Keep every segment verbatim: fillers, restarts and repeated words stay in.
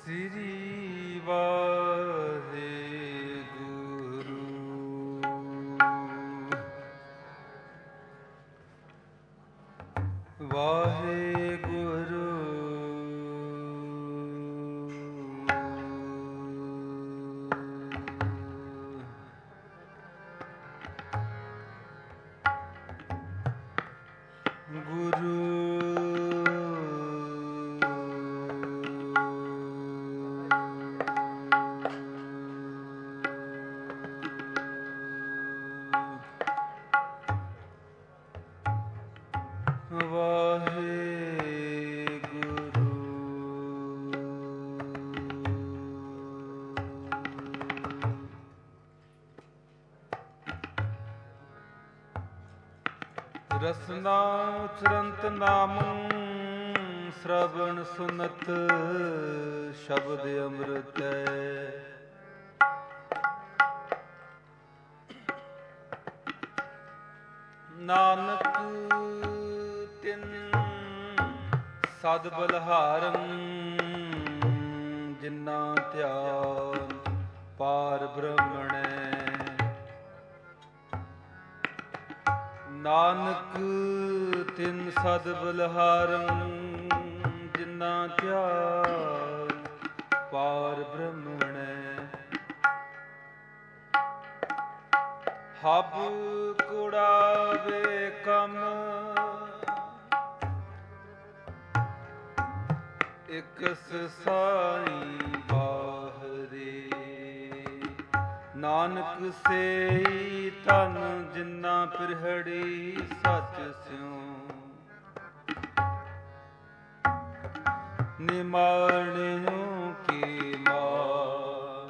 ਸ੍ਰੀ ਵਾਹਿਗੁਰੂ। ਵਾਹਿਗੁਰੂ ਗੁਰੂ ਰਸਨਾ ਉਚਰੰਤ ਨਾਮ ਸ਼੍ਰਵਣ ਸੁਨਤ ਸ਼ਬਦ ਅੰਮ੍ਰਿਤ ਹੈ। ਨਾਨਕ ਤਿਨ ਸਦ ਬਲਹਾਰਨ ਜਿਨਾ ਧਿਆਨ ਪਾਰ ਬ੍ਰਹਮਣੈ। ਨਾਨਕ ਤਿਨ ਸਦ ਬਲਹਾਰਨ ਜਿਨਾ ਧਿਆਨ ਪਾਰ ਬ੍ਰਹਮਣੈ। ਹਬ ਕੁੜਾਵੇ ਕਮ ਇਕਸ ਸਾਈ ਬਾਹਰੇ। ਨਾਨਕ ਸੇਈ ਧਨ ਜਿਨਾ ਪਿਰਹੜੀ ਸੱਚ ਸਿਉ। ਨਿਮਾਣਿਓ ਕੀ ਮਾਰ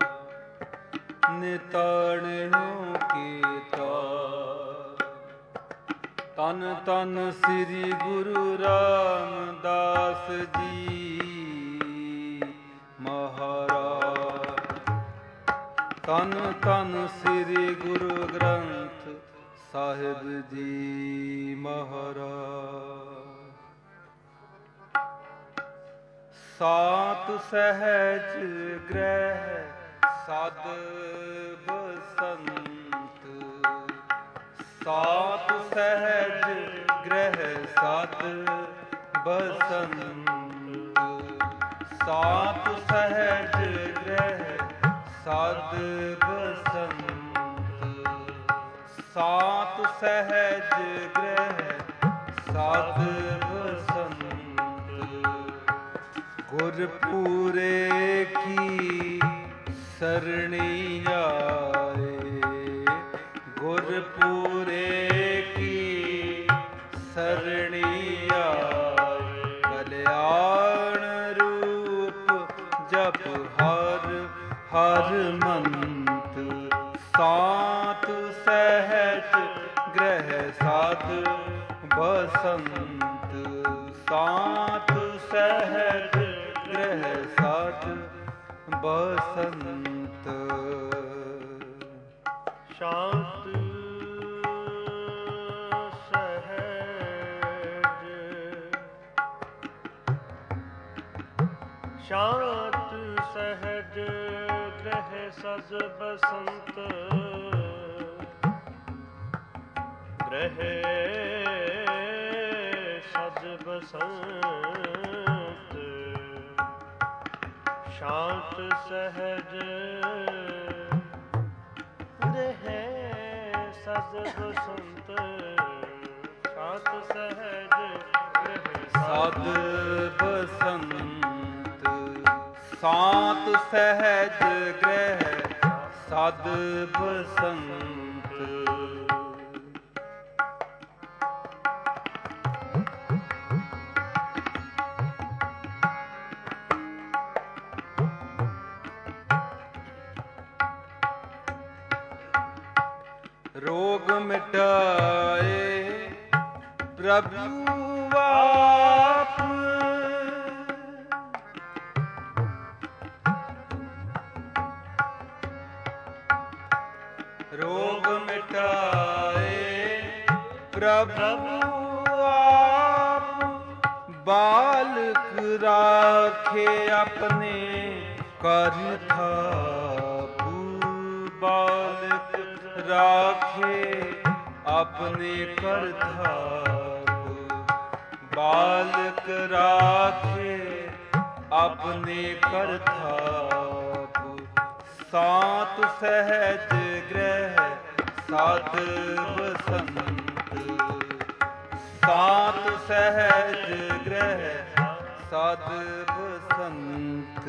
ਨਿਤਾਣਿਓ ਕੀ ਤਾਰ। ਤਨ ਤਨ ਸ੍ਰੀ ਗੁਰੂ ਰਾਮਦਾਸ ਜੀ ਮਹਾਰਾਜ। ਤਨ ਤਨ ਸ੍ਰੀ ਗੁਰੂ ਗ੍ਰੰਥ ਸਾਹਿਬ ਜੀ ਮਹਾਰਾਜ। ਸਾਤ ਸਹਿਜ ਗ੍ਰਹਿ ਸਦ ਬਸੰਤ। ਸਾਤ ਸਹਿਜ ਗ੍ਰਹਿ ਸਦ ਬਸੰਤ। ਸਾਤ ਸਹਿਜ ਗ੍ਰਹਿ ਸਦ ਬਸੰਤ। ਸਾਤ ਸਹਿਜ ਗ੍ਰਹਿ ਸਦ ਬਸੰਤ। ਗੁਰਪੂਰੇ ਕੀ ਸਰਣੀ ਆਏ। ਗੁਰਪੂਰੇ ਕੀ ਸਰਣੀ ਆਏ। ਕਲਿਆਣ ਰੂਪ ਜਪ ਹਰ ਹਰ ਮੰਤ। ਸਾਤ ਸਹਿਜ ਗ੍ਰਹਿ ਸਦ ਬਸੰਤ। ਸਾਤ ਸਹਿਜ ਗ੍ਰਹਿ ਸਦ ਬਸੰਤ। ਸ਼ਾਂਤ ਸਹਿਜ ਸ਼ਾਂਤ ਸਹਿਜ ਗ੍ਰਹਿ ਸਦ ਬਸੰਤ। ਗ੍ਰਹਿ ਸਦ ਬਸੰਤ। ਸ਼ਾਂਤ ਸਹਿਜ ਗ੍ਰਹਿ ਸਦ ਬਸੰਤ। ਸ਼ਾਂਤ ਸਹਿਜ ਗ੍ਰਹਿ ਸਦ ਬਸੰਤ। ਸਾਤ ਸਹਿਜ ਗ੍ਰਹਿ ਸਦ ਬਸੰਤ। ਰੋਗ ਮਿਟਾਏ ਪ੍ਰਭੂ ਆਪ। ਰੋਗ ਮਿਟਾਏ ਪ੍ਰਭੂ ਆਪ। ਬਾਲਕ ਰਾਖੇ ਆਪਣੇ ਕਰ ਥਾਪੂ ਬਾਲਕ ਰਾਖੇ ਆਪਣੇ ਕਰ ਥਾਪੂ ਬਾਲਕ ਰਾਖੇ ਆਪਣੇ ਕਰ ਥਾਪੂ ਸਾਤ ਸਹਿਜ ਗ੍ਰਹਿ ਸਾਧ ਬਸੰਤ ਸਾਤ ਸਹਿਜ ਗ੍ਰਹਿ ਸਾਧ ਬਸੰਤ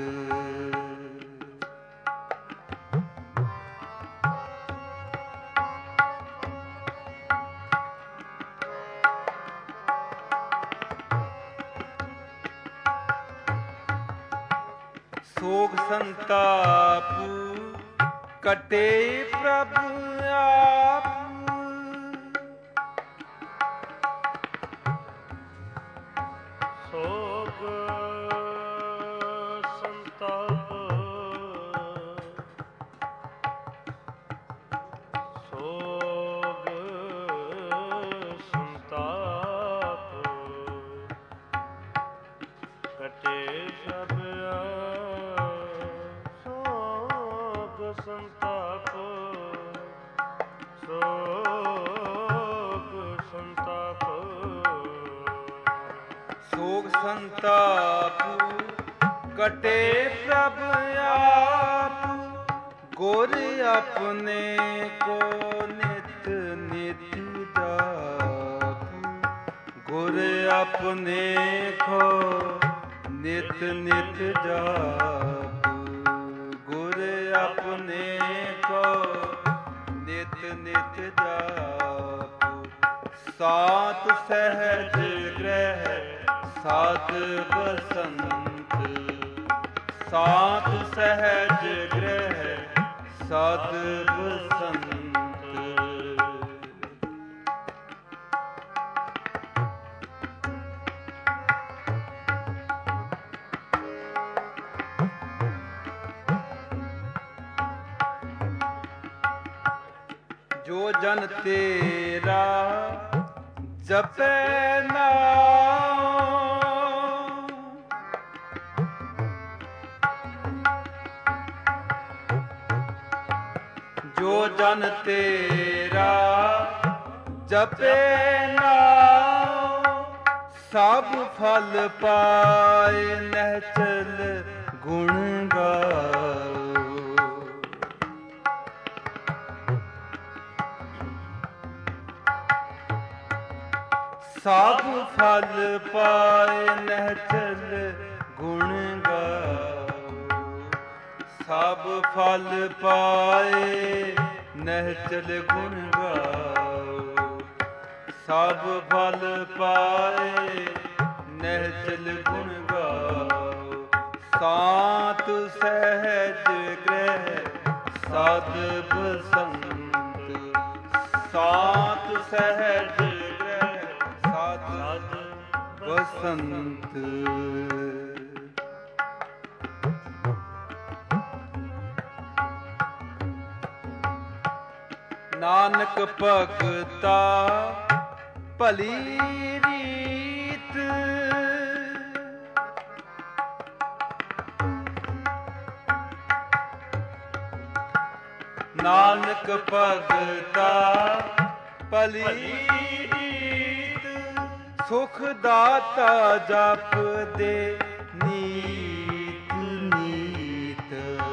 ਸੋਗ ਸੰਤਾਪੂ ਕਟੇ ਪ੍ਰਭ ਆਪ ਸੋਗ ਸੰਤਾਪ ਸੋਗ ਸੰਤਾਪ ਕਟੇ ਸਭ ਸੋਗ ਸੰਤਾਪ ਸੋਗ ਸੰਤਾਪ ਸੋਗ ਸੰਤਾਪੂ ਕਟੇ ਪ੍ਰਭ ਆਪ ਗੁਰ ਆਪਣੇ ਕੋ ਨਿਤ ਨਿਤ ਜਾਪੂ ਗੁਰ ਆਪਣੇ ਕੋ ਨਿਤ ਨਿਤ ਜਾਪੂ ਗੁਰ ਆਪਣੇ ਕੋ ਨਿਤ ਨਿਤ ਜਾਪੂ ਸਾਤ ਸਹਿਜ ਗ੍ਰਹਿ ਸਾਧ ਬਸੰਤ ਸਾਤ ਸਹਿਜ ਗ੍ਰਹਿ ਸਾਧ ਬਸੰਤ ਜੋ ਜਨ ਤੇਰਾ ਜਪੈ ਨਾਮ ਜੋ ਜਨ ਤੇਰਾ ਜਪੈ ਨਾਮ ਸਭ ਫਲ ਪਾਏ ਨਹਿਚਲ ਗੁਣ ਗਾਓ ਸਭ ਫਲ ਪਾਏ ਨਹਿਚਲ ਗੁਣ ਗਾਓ ਸਭ ਫਲ ਪਾਏ ਨਹਿਚਲ ਗੁਣ ਗਾਓ ਸਭ ਫਲ ਪਾਏ ਨਹਿਚਲ ਗੁਣ ਗਾਓ ਸਾਤ ਸਹਿਜ ਗ੍ਰਹਿ ਸਾਧ ਬਸੰਤ ਸਾਤ ਸਹਿਜ ਬਸੰਤ ਨਾਨਕ ਭਗਤਾ ਭਲੀ ਰੀਤ ਨਾਨਕ ਭਗਤਾ ਭਲੀ ਰੀਤ ਸੁਖ ਦਾਤਾ ਜਪਦੇ ਨੀਤ ਨੀਤ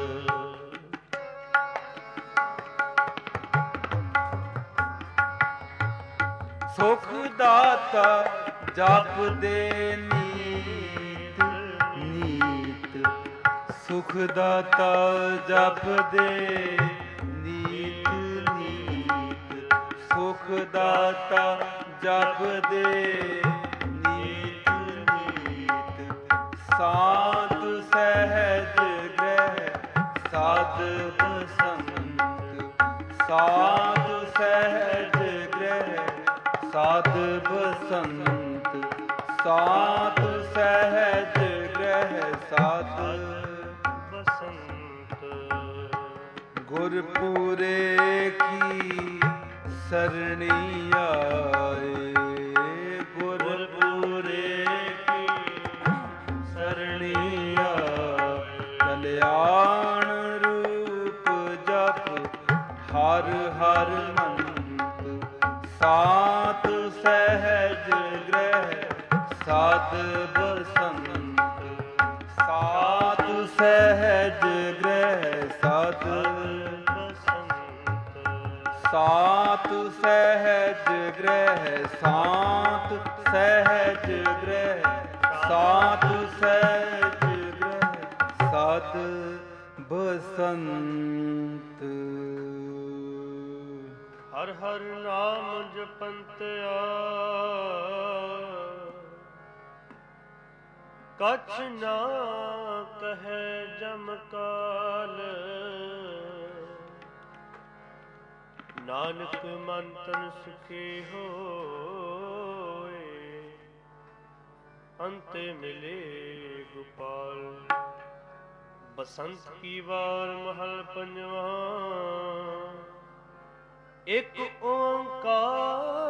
ਸੁਖ ਦਾਤਾ ਜਪਦੇ ਨੀਤ ਨੀਤ ਸੁਖ ਦਾਤਾ ਜਪਦੇ ਨੀਤ ਨੀਤ ਸੁਖ ਦਾਤਾ ਜਪਦੇ ਨੀਤ ਨੀਤ ਸਾਧ ਸਹਿਜ ਗ੍ਰਹਿ ਸਾਧ ਬਸੰਤ ਸਾਧ ਸਹਿਜ ਗ੍ਰਹਿ ਸਾਧ ਬਸੰਤ ਸਾਧ ਸਹਿਜ ਗ੍ਰਹਿ ਸਾਧ ਬਸੰਤ ਗੁਰਪੂਰੇ ਕੀ ਸਰਣੀ ਆਏ ਗੁਰਪੂਰੇ ਕੀ ਸਰਣੀ ਆਏ ਕਲਿਆ ਹਰ ਮੰਤ ਸਾਤ ਸਹਿਜ ਗ੍ਰਹਿ ਸਾਧ ਬਸੰਤ ਸਾਤ ਸਹਿਜ ਗ੍ਰਹਿ ਸਾਧ ਬਸੰਤ ਸਾਤ ਸਹਿਜ ਗ੍ਰਹਿ ਸਾਤ ਸਹਿਜ ਗ੍ਰਹਿ ਸਾਤ ਸਹਿਜ ਗ੍ਰਹਿ ਸਾਧ ਬਸੰਤ। ਹਰ ਹਰ ਨਾਮ ਜਪੰਤਿਆ ਕਛ ਨਾ ਕਹੈ ਜਮ ਕਾਲ। ਨਾਨਕ ਮਨ ਤਨ ਸੁਖੀ ਹੋਏ ਅੰਤੇ ਮਿਲੇ ਗੋਪਾਲ। ਬਸੰਤ ਕੀ ਵਾਰ ਮਹਲ ਪੰਜਵਾ ਇੱਕ ਓੰਕਾਰ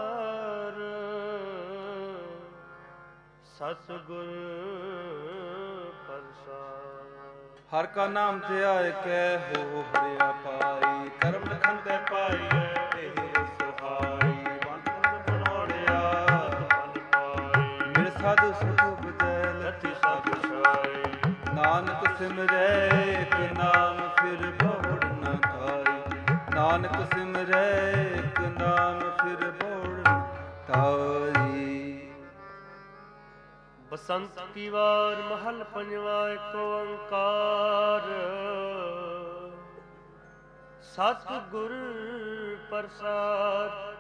ਸਤਿਗੁਰ ਪ੍ਰਸਾਦ। ਹਰ ਕਾ ਨਾਮ ਧਿਆਇ ਕੈ ਹੋ ਹਰਿਆ ਪਾਈ ਕਰਮ ਲਖਨ ਤੇ ਪਾਈਐ ਇਹ ਸੁਹਾਈ। ਵੰਡ ਬਣਾਉਣਿਆ ਫਲ ਪਾਏ ਮਿਲ ਸਾਧੂ ਸੁਖ ਬੁਝੈ ਲਥਿ ਸਭ ਛਾਏ। ਨਾਨਕ ਸਿਮਰੈ ਇਕ ਨਾਮ ਫਿਰ ਬਹੁੜ ਨ ਖਾਈ। ਨਾਨਕ ਸਿਮਰੈ ਇਕ ਨਾਮ ਫਿਰ ਬਹੁੜ ਨ ਖਾਈ। ਬਸੰਤ ਕੀ ਵਾਰ ਮਹਲ ਪੰਜਵਾ ਇੱਕ ਓੰਕਾਰ ਸਤਿਗੁਰ ਪ੍ਰਸਾਦ।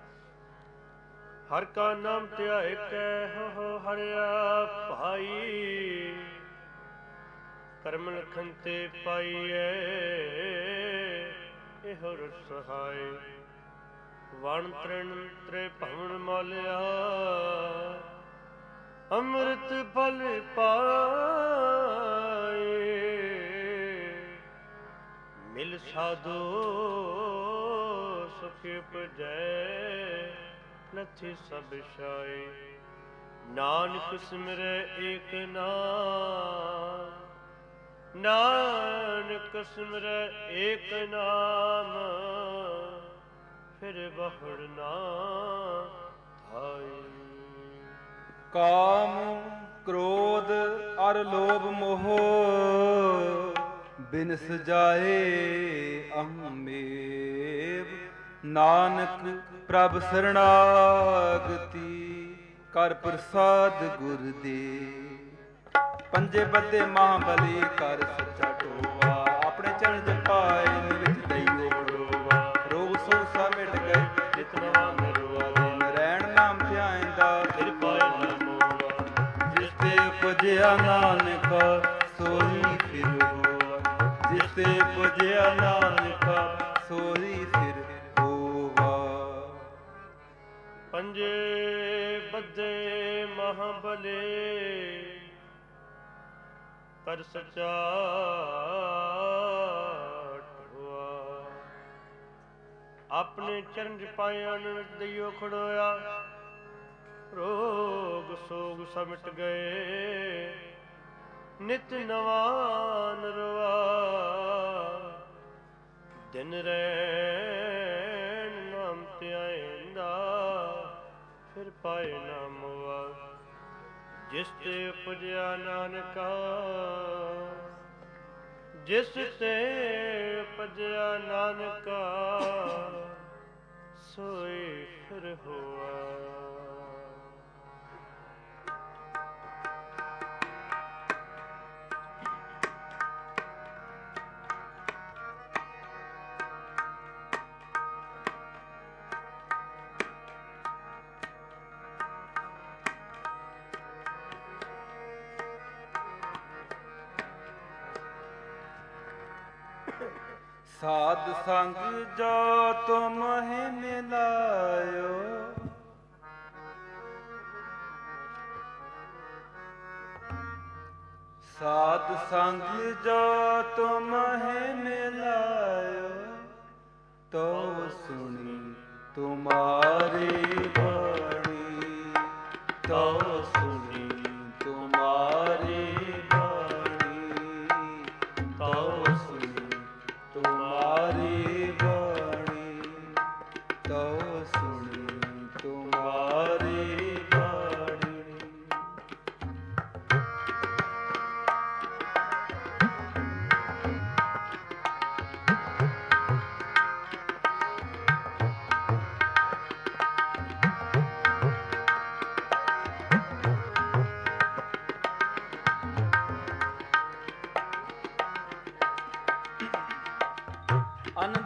ਹਰ ਕਾ ਨਾਮ ਧਿਆਇ ਕੈ ਹੋ ਹਰਿਆ ਭਾਈ ਕਰਮ ਲਖਨ ਤੇ ਪਾਈਐ ਇਹੋ ਰਸ ਸਹਾਈ। ਵਣ ਤ੍ਰਿਣ ਤ੍ਰੇ ਭਵਨ ਮਾਲਿਆ ਅੰਮ੍ਰਿਤ ਫਲ ਪਾਏ। ਮਿਲ ਸਾਧੂ ਸੁਖ ਉਪਜੈ ਲਥਿ ਸਭ ਛਾਏ। ਨਾਨਕ ਸਿਮਰੈ ਏਕ ਨਾਮ ਨਾਨਕ ਸਿਮਰੈ ਏਕ ਨਾਮ ਫਿਰ ਬਹੁੜ ਨਾ ਥਾਈ। ਕਾਮ ਕ੍ਰੋਧ ਅਰ ਲੋਭ ਮੋਹ ਬਿਨਸ ਜਾਏ ਅਹਮੇਵ। ਨਾਨਕ ਪ੍ਰਭ ਸਰਣਾਗਤੀ ਕਰ ਪ੍ਰਸਾਦ ਗੁਰ ਦੇ। ਪੰਜੇ ਬੱਧੇ ਮਹਾਬਲੀ ਕਰ ਸੱਚਾ ਟੋਵਾ ਆਪਣੇ ਚਰਨ ਜਪਾਏ ਵਿੱਚ ਦਈਓ ਬੜੋਵਾ। ਰੋਗ ਸੋਗ ਸਭ ਮਿਟ ਗਏ ਜਿਤ ਨਵਾ ਨਰਵਾ ਦੇ ਨਰੈਣ ਨਾਮ ਧਿਆਇਂਦਾ ਫਿਰ ਪਾਏ ਨਾ ਮੋਵਾ। ਜਿਸ ਤੇ ਪੁਜਿਆ ਨਾਨਕ ਸੋਈ ਫਿਰ ਹੋਵਾ। ਜਿਸ ਤੇ ਪੁਜਿਆ ਨਾਨਕ ਸੋਈ ਫਿਰ ਹੋਵਾ। ਪੰਜੇ ਬੱਧੇ ਮਹਾਬਲੇ ਕਰ ਸਚਾ ਟੋਆ। ਆਪਣੇ ਚਰਨ ਪਾਏ ਅਨੰਦ ਦਈਓ ਖੜੋਇਆ। ਰੋਗ ਸੋਗ ਸਭ ਮਿਟ ਗਏ ਨਿਤ ਨਵਾ ਨਰਵਾ। ਦਿਨ ਰੈਣ ਨਾਮ ਧਿਆਇਂਦਾ ਫਿਰ ਪਾਏ ਨਾ ਮੋਆ। ਜਿਸ ਤੇ ਉਪਜਿਆ ਨਾਨਕਾ ਜਿਸ ਤੇ ਉਪਜਿਆ ਨਾਨਕਾ ਸੋਈ ਫਿਰ ਹੋਆ। ਸਾਧ ਸੰਗ ਜੋ ਤੁਮਹਿ ਮਿਲਾਇਓ। ਸਾਧ ਸੰਗ ਜੋ ਤੁਮਹਿ ਮਿਲਾਇਓ। ਤੋ ਸੁਣੀ ਤੁਮਾਰੀ ਬਾਣੀ। ਤੋ ਸੁਣੀ ਤੁਮਾਰੀ ਬਾਣੀ। ਤੋ ਸੁਣੀ ਤੁਮਾਰੀ ਬਾਣੀ।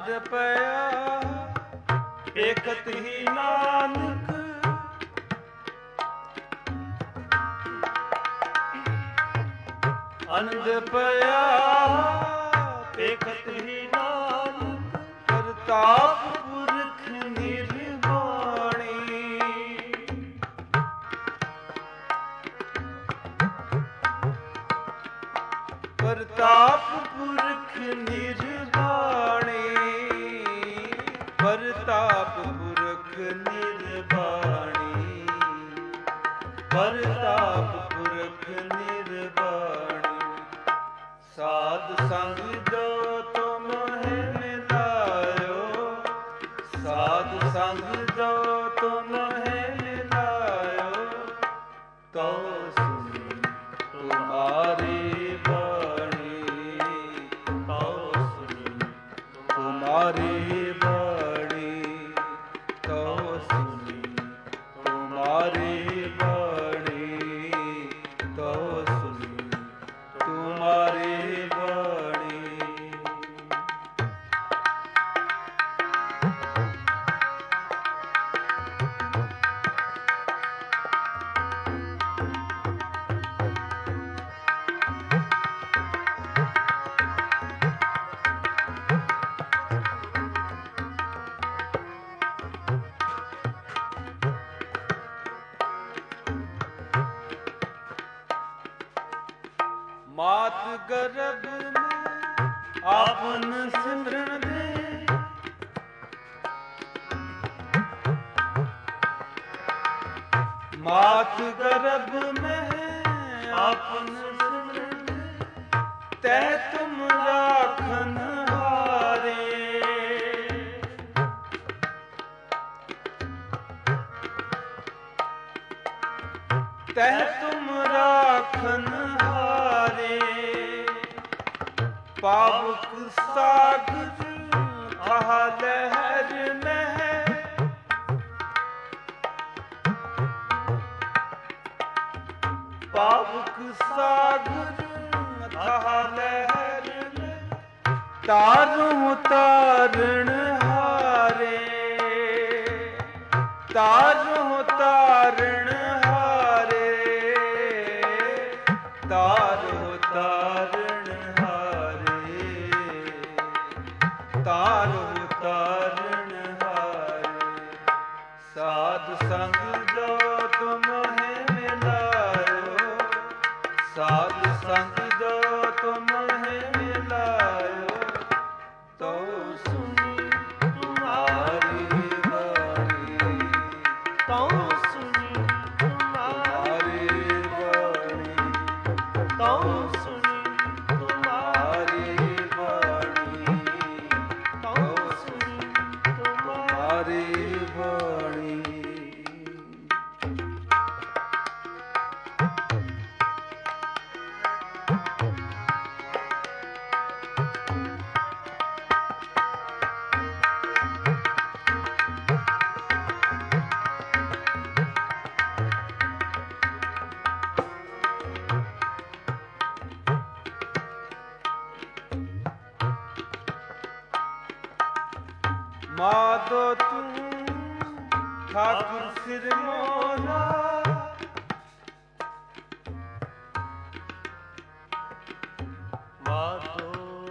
ਅਨੰਦ ਪਿਆ ਵੇਖਤ ਹੀ ਨਾਨਕ, ਅਨੰਦ ਪਿਆ ਵੇਖਤ ਹੀ ਨਾਨਕ, ਕਰਤਾਪ ਪੁਰਖ ਨਿਰਵਾਣੀ। ਕਰਤਾਪ ਪੁਰਖ ਨਿਰਵਾਣੀ, ਕਰਤਾਪ ਪੁਰਖ ਨਿਰਵਾਣੀ, ਕਰਤਾਪ ਪੁਰਖ ਨਿਰਵਾਣੀ। ਸਾਧ ਸੰਗ ਜੋ ਤੁਮ ਹੈ ਮਿਲਾਇਓ, ਸਾਧ ਸੰਗ ਜੋ ਤੁਮ ਹੈ ਮਿਲਾਇਓ, ਤੋ ਸੁਣੀ ਤੁਮਾਰੀ ਬਾਣੀ, ਤੋ ਸੁਣੀ ਤੁਮਾਰੀ ਬਾਣੀ, ਤੋ ਸੁਣੀ ਤੁਮਾਰੀ ਬਾਣੀ, ਤੋ ਸੁਣੀ ਤੁਮਾਰੀ ਬਾਣੀ। ਮਾਤ ਗਰਭ ਮੈਂ ਆਪਨ ਸਿਮਰਨ ਦੇ, ਮਾਤ ਗਰਭ ਮੈਂ ਆਪਨ ਸਿਮਰਨ ਦੇ, ਤੈ ਤੁਮ ਰਾਖਨ ਹਾਰੇ। ਤੈ ਤੁਮ ਰਾਖਨ ਹਾਰੇ, ਪਾਵਕ ਸਾਗਰ ਆਹ ਲਹਿਰ ਮਹਿ, ਪਾਵਕ ਸਾਗਰ ਆਹ ਲਹਿਰ ਮਹਿ, ਤਾਰੂ ਤਾਰਨ ਹਾਰੇ, ਤਾਰੂ ਤਾਰਨ ਹਾਰੇ, ਤਾਰੂ ਤਾਰਨ ਹਾਰੇ, ਤਾਰੂ ਤਾਰਨ ਹਾਰੇ। ਸਾਧ ਸੰਗ ਜੋ ਤੁਮ ਹੈ ਮਿਲਾਇਓ, ਸਾਧ ਸੰਗ ਜੋ ਤੁਮ ਹੈ ਮਿਲਾਇਓ, ਤੋ ਸੁਣੀ ਤੁਮਾਰੀ ਬਾਣੀ, ਤੋ ਸੁਣੀ ਤੁਮਾਰੀ ਬਾਣੀ, ਤੋ ਸੁਣੀ ਤੁਮਾਰੀ ਬਾਣੀ, ਤੋ ਸੁਣੀ ਤੁਮਾਰੀ ਬਾਣੀ। ਮਾਧੋ ਤੂੰ ਠਾਕੁਰ ਸਿਰ ਮੋਰਾ, ਮਾਧੋ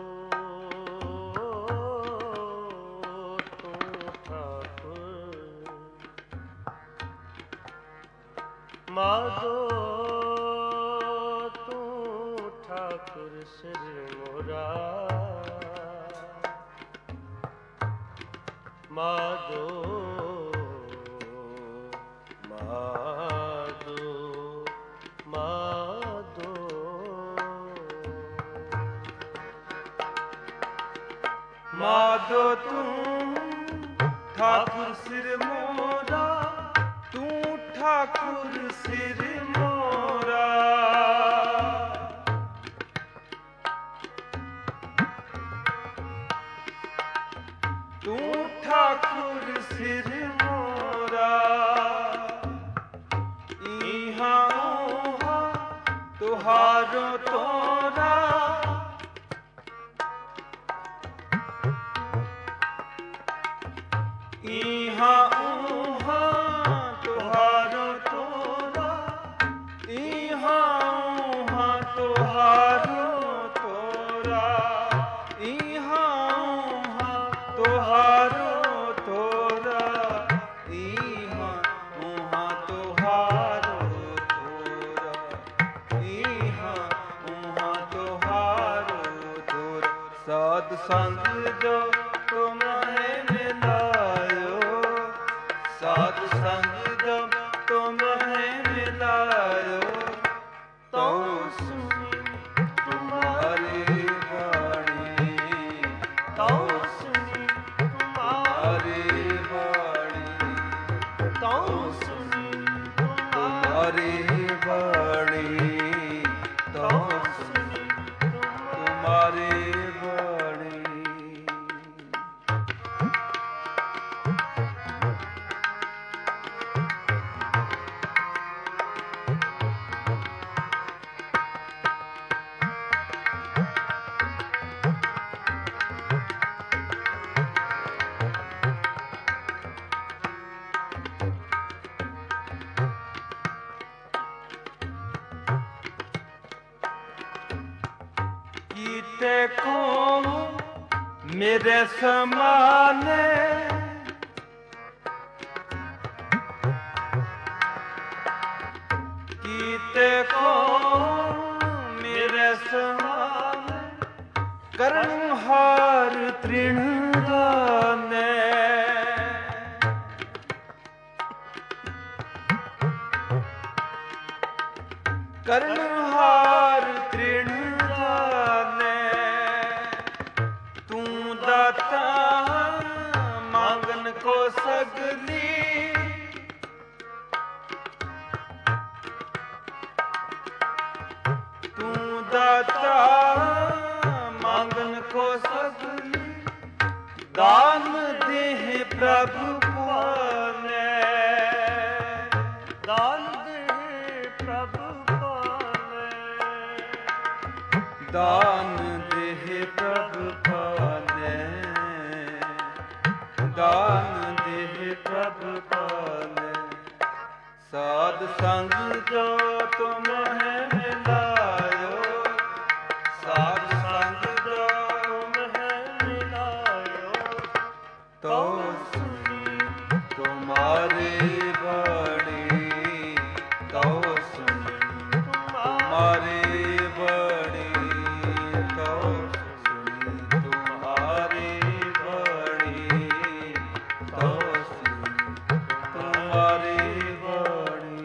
ਤੂੰ ਠਾਕੁਰ, ਮਾਧੋ ਤੂੰ ਠਾਕੁਰ ਸਿਰ ਮੋਰਾ, ਮਾਧੋ ਮਾਧੋ ਮਾਧੋ, ਮਾਧੋ ਤੂੰ ਠਾਕੁਰ ਸਿਰ ਮੋਰਾ, ਤੂੰ ਠਾਕੁਰ ਸਿਰ ਮੋਰਾ, ਤੂੰ ਠਾਕੁਰ ਸਿਰ ਮੋਰਾ। ਇਹਾਂ ਉਹਾਂ ਤੁਹਾਰੋ ਤੋਰਾ, इहाँ ऊहाँ तुहारो तोरा, इहाँ ऊहाँ तुहारो तोरा, इहाँ ऊहाँ तुहारो तोरा, इहाँ ऊहाँ तुहारो तोरा, इहाँ ऊहाँ तुहारो तोरा। साध संग जो तुम्हें मिलायो, साध संग जो तुम्हें मिलायो, तो सुनी तुम्हारी वाणी, तो सुनी तुम्हारी वाणी, तो सुनी तुम्हारी वाणी, तो सुनी तुम्हारी वाणी। कीते को मेरे समाने, कीते को मेरे समाने, कर्णहार तृणदाने, कर्णहार तृणदाने, तू दाता मांगन को सगली, तू दाता मांगन को सगली, दान देह प्रभु पाने, दान देह प्रभु पाने, दान देह प्रभु पाने, दान देह प्रभु पाने। साध संग जो तुम्हें मिलायो, साध संग जो तुम्हें मिलायो, तो सुनी तुम्हारी वाणी, तो सुनी तुम्हारी वाणी, तो सुनी तुम्हारी वाणी, तो सुनी तुम्हारी वाणी।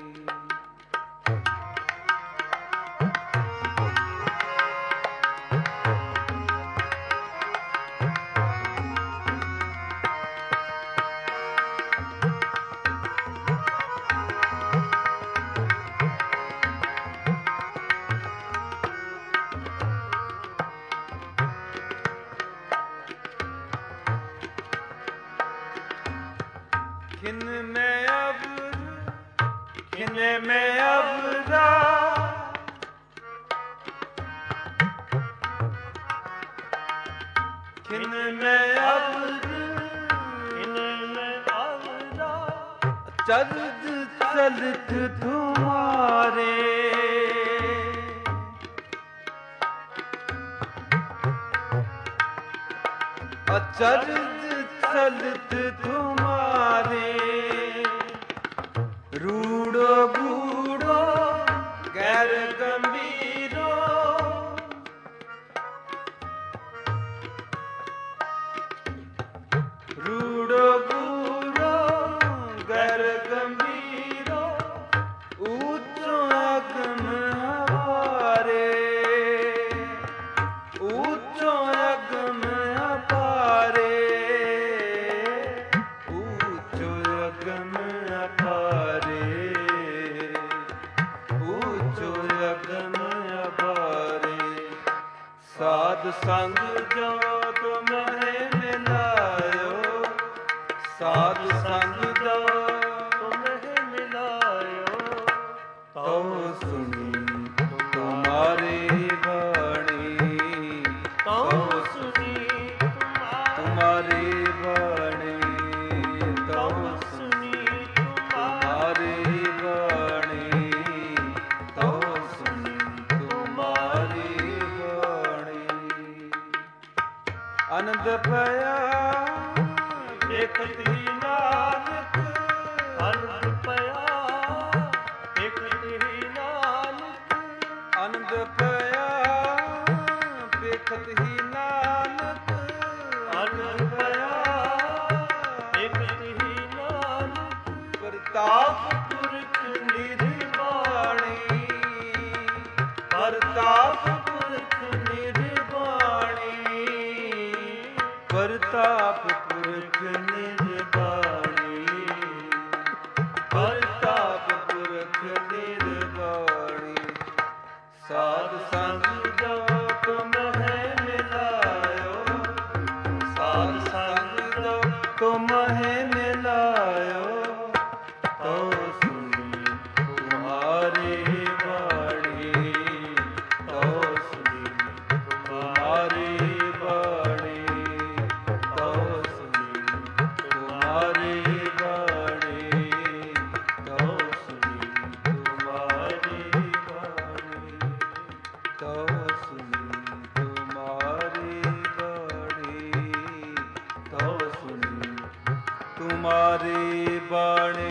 खिन में अब खिन में अबरा, खिन में अब खिन में अबरा, चलत चलत तुम्हारे, चलत चलत तुम्हारे, रूड़ो बूढ़ो गैर गंभीरो, रूड़ो बूढ़ो गैर गंभीरो, ऊंचो अगम हमारे, ऊंचो अगम अपारे, ऊंचो अगम अपारे, ऊंचो अगम अपारे। साध संग जो तुम्हें मिलायो, साध संग जो तुम्हें मिलायो, तो सुनी तुम्हारी वाणी, तो सुनी तुम्हारी वाणी, तो ਪਿਆ ਵੇਖਤ ਹੀ ਨਾਨਕ, ਆਨੰਦ ਪਿਆ ਵੇਖਤ ਹੀ ਨਾਨਕ, ਆਨੰਦ ਪਿਆ ਵੇਖਤ ਹੀ ਨਾਨਕ, ਆਨੰਦ ਪਿਆ ਵੇਖਤ ਹੀ ਨਾਨਕ, ਪ੍ਰਤਾਪ ਪੁਰਖ ਨਿਰਵਾਣੀ, ਪ੍ਰਤਾਪ ਪੁਰਖ ਨਿਰਵਾਣੀ, ਪ੍ਰਤਾਪ ਪੁਰਖ ਨਿਰਵਾਣੀ, ਪ੍ਰਤਾਪ ਪੁਰਖ ਨਿਰਵਾਣੀ। ਸਾਧ ਸੰਗ ਜੋ ਤੁਮਹਿ ਮਿਲਾਇਓ, ਸਾਧ ਸੰਗ ਜੋ ਤੁਮਹਿ ਮਿਲਾਇਓ, ਤੋ ਸੁਣੀ ਤੁਮਹਾਰੀ ਬਾਣੀ, ਤੋ ਸੁਣੀ ਤੁਮਹਾਰੀ ਬਾਣੀ, ਤੋ ਸੁਣੀ ਤੁਮਹਾਰੀ ਬਾਣੀ, ਤੋ ਸੁਣੀ ਤੁਮਹਾਰੀ ਬਾਣੀ, ਤੋ ਸੁਣੀ ਤੁਮਹਾਰੀ ਬਾਣੀ, ਤੋ ਸੁਣੀ ਤੁਮਹਾਰੀ ਬਾਣੀ।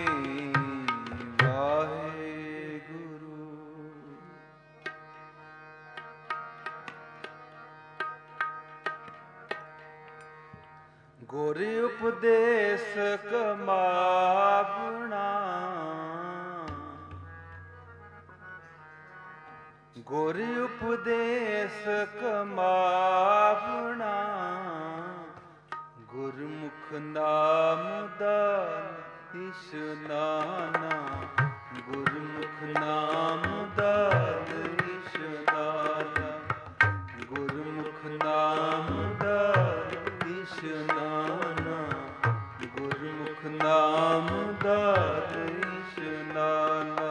ਵਾਹਿਗੁਰੂ। ਗੁਰ ਉਪਦੇਸ ਕਮਾਵਣਾ, ਗੁਰ ਉਪਦੇਸ ਕਮਾਵਣਾ, ਗੁਰਮੁਖ ਨਾਮ ਦਾਨ ਇਸ਼ਨਾਨਾ, ਗੁਰਮੁਖ ਨਾਮ ਦਾਨ ਇਸ਼ਨਾਨਾ, ਗੁਰਮੁਖ ਨਾਮ ਦਾਨ ਇਸ਼ਨਾਨਾ, ਗੁਰਮੁਖ ਨਾਮ ਦਾਨ ਇਸ਼ਨਾਨਾ।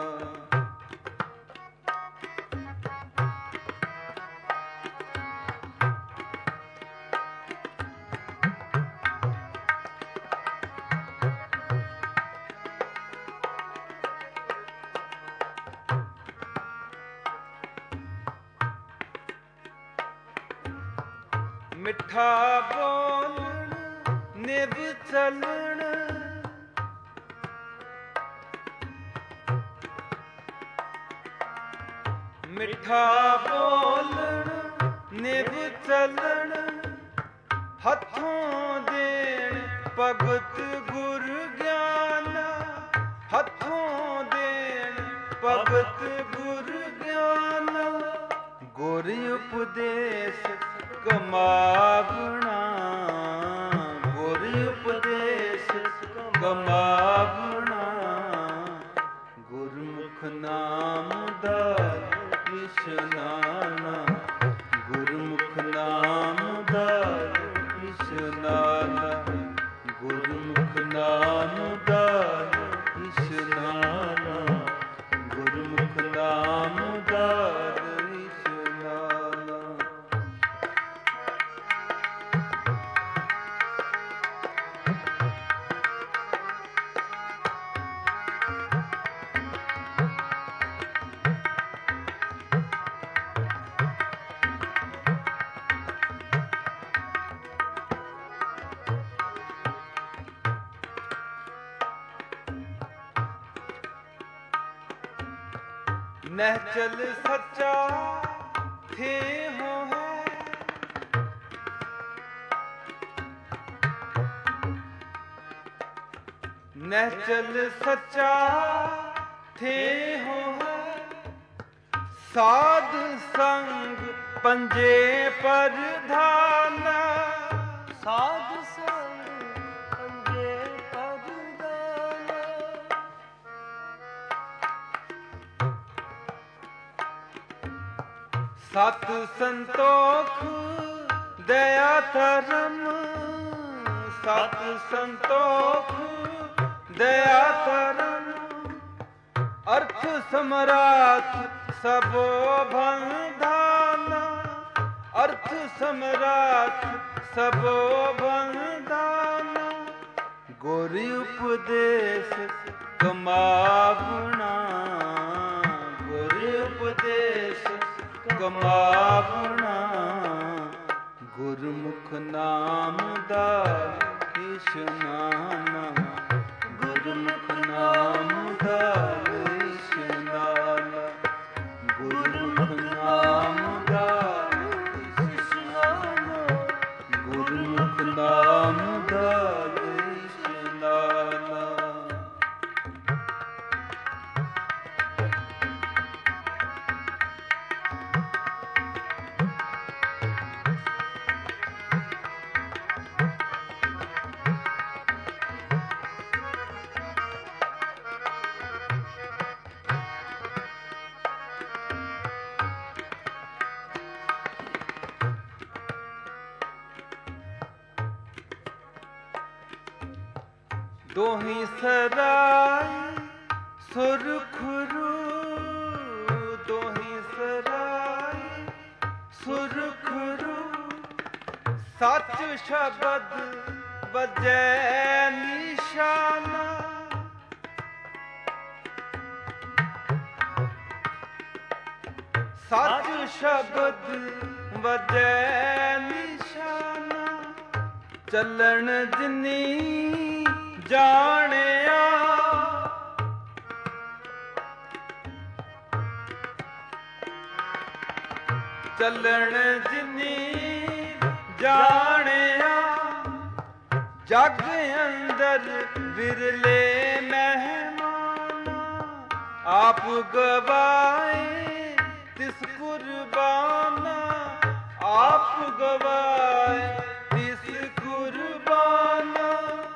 ਮਿੱਠਾ ਬੋਲਣ ਨਿਭ ਚਲਣ, ਮਿੱਠਾ ਬੋਲਣ ਨਿਭ ਚਲਣ, ਹੱਥੋਂ ਦੇਣ ਭਗਤ ਗੁਰ ਗਿਆਨਾ, ਹੱਥੋਂ ਦੇਣ ਭਗਤ ਗੁਰ ਗਿਆਨਾ, ਗੁਰ ਉਪਦੇਸ ਕਮਾਵਣਾ, ਗੁਰ ਉਪਦੇਸ ਕਮਾਵਣਾ, ਗੁਰਮੁਖ ਨਾਮ ਦਾਨ ਇਸ਼ਨਾਨਾ, ਗੁਰਮੁਖ ਨਾਮ ਦਾਨ ਇਸ਼ਨਾਨਾ, ਗੁਰਮੁਖ ਨਾਮ ਦਾਨ ਇਸ਼ਨਾਨਾ, ਗੁਰਮੁਖ ਨਾਮ ਦਾਨ ਇਸ਼ਨਾਨਾ। ਨਹਿਚਲ ਸੱਚਾ ਥੇ ਹੋ ਹੈ, ਨਹਿਚਲ ਸੱਚਾ ਥੇ ਹੋ ਹੈ, ਸਾਧ ਸੰਗ ਪੰਜੇ ਪ੍ਰਧਾਨਾ, ਸਾਧ ਸੰਗ ਪੰਜੇ ਪ੍ਰਧਾਨਾ, ਸਤ ਸੰਤੋਖ ਦਇਆ ਧਰਮ, ਸਤ ਸੰਤੋਖ ਦਇਆ ਧਰਮ, ਅਰਥ ਸਮਰਾਟ ਸਭੋ ਬੰਧਾਨਾ, ਅਰਥ ਸਮਰਾਟ ਸਭੋ ਬੰਧਾਨਾ, ਗੁਰ ਉਪਦੇਸ ਕਮਾਵਣਾ, ਗੁਰ ਉਪਦੇਸ ਕਮਾਵਣਾ, ਗੁਰ ਗੁਰਮੁਖ ਨਾਮ ਦਾ ਇਸ਼ਨਾਨਾ, ਗੁਰਮੁਖ ਨਾਮ ਦਾ ਇਸ਼ਨਾਨਾ, ਗੁਰਮੁਖ ਨਾਮ ਦਾ ਇਸ਼ਨਾਨਾ, ਗੁਰਮੁਖ ਨਾਮ ਦਾ ਇਸ਼ਨਾਨਾ। ਦੋਹੀਂ ਸਰਾਈ ਸੁਰਖਰੂ, ਦੋਹੀਂ ਸਰਾਈ ਸੁਰਖਰੂ, ਸੱਚ ਸ਼ਬਦ ਵਜੈ ਨਿਸ਼ਾਨਾ, ਸੱਚ ਸ਼ਬਦ ਵਜੈ ਨਿਸ਼ਾਨਾ। ਚੱਲਣ ਜਿਨੀ ਜਾਣਿਆ, ਚੱਲਣ ਜਿਨੀ ਜਾਣਿਆ, ਜਗ ਅੰਦਰ ਵਿਰਲੇ ਮਹਿਮਾਨਾ, ਆਪ ਗਵਾਏ ਤਿਸ ਕੁਰਬਾਨਾ, ਆਪ ਗਵਾਏ ਤਿਸ ਕੁਰਬਾਨਾ।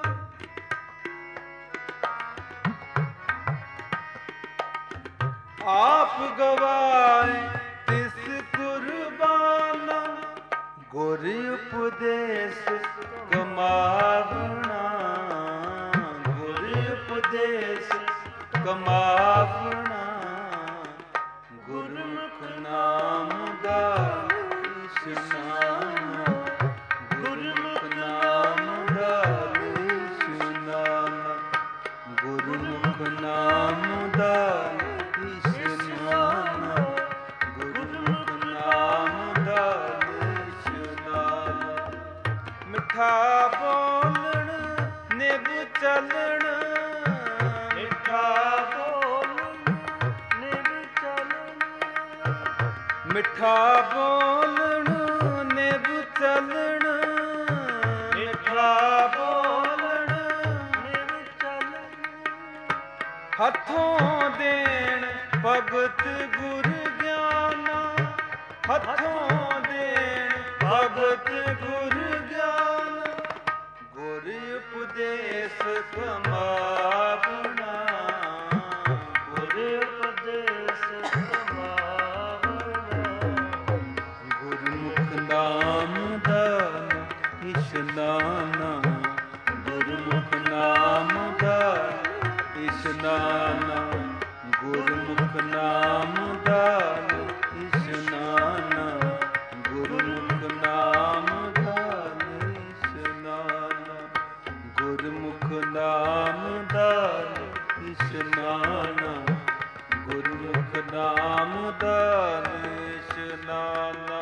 ਆਪ ਗਵਾਏ ਤਿਸ ਕੁਰਬਾਨਾ, ਗੁਰ ਉਪਦੇਸ ਕਮਾਵਣਾ, ਗੁਰ ਉਪਦੇਸ ਕਮਾਵਣਾ, ਗੁਰਮੁਖ ਨਾਮ ਦਾ ਇਸ਼ਨਾਨਾ, ਗੁਰਮੁਖ ਨਾਮ ਦਾ ਇਸ਼ਨਾਨਾ, ਗੁਰਮੁਖ ਨਾਮ ਦਾ ਇਸ਼ਨਾਨਾ, ਗੁਰਮੁਖ ਨਾਮ ਦਾ ਇਸ਼ਨਾਨਾ। ਮਿੱਠਾ ਬੋਲਣ ਨਿਭ ਚੱਲਣ, ਮਿੱਠਾ ਬੋਲਣ ਨਿਭ ਚੱਲਣ, ਮਿੱਠਾ ਬੋਲਣ ਨਿਭ ਚੱਲਣ, ਮਿੱਠਾ ਬੋਲਣ ਨਿਭ ਚੱਲਣ। ਹੱਥੋਂ ਦੇਣ ਭਗਤ ਗੁਰ ਗਿਆਨਾ, ਹੱਥੋਂ ਦੇਣ ਭਗਤ ਗੁਰ ਗਿਆਨਾ, ਗੁਰ ਉਪਦੇਸ ਕਮਾਵਣਾ, ਗੁਰ ਉਪਦੇਸ ਕਮਾਵਣਾ, ਗੁਰਮੁਖ ਨਾਮ ਦਾ ਇਸ਼ਨਾਨਾ, ਗੁਰਮੁਖ ਨਾਮ ਦਾ ਇਸ਼ਨਾਨਾ, ਗੁਰਮੁਖ ਨਾਮ ਦਾ ਇਸ਼ਨਾਨਾ, ਗੁਰਮੁਖ ਨਾਮ ਦਾ ਇਸ਼ਨਾਨਾ, ਗੁਰਮੁਖ ਨਾਮ ਦਾ ਇਸ਼ਨਾਨਾ, ਗੁਰਮੁਖ ਨਾਮ ਦਾ ਇਸ਼ਨਾਨਾ।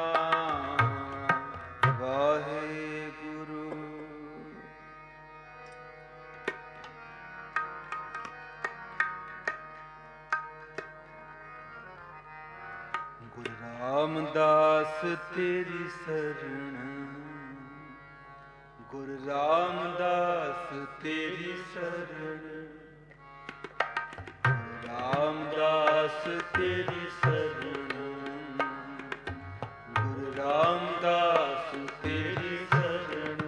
ਵਾਹਿਗੁਰੂ। ਗੁਰੂ ਰਾਮਦਾਸ ਤੇਰੀ ਸਰਣ, ਗੁਰੂ ਰਾਮਦਾਸ ਤੇਰੀ ਸਰਣ, ਗੁਰੂ ਰਾਮਦਾਸ ਤੇਰੀ ਸਰਣ, ਗੁਰੂ ਰਾਮਦਾਸ ਤੇਰੀ ਸਰਣ।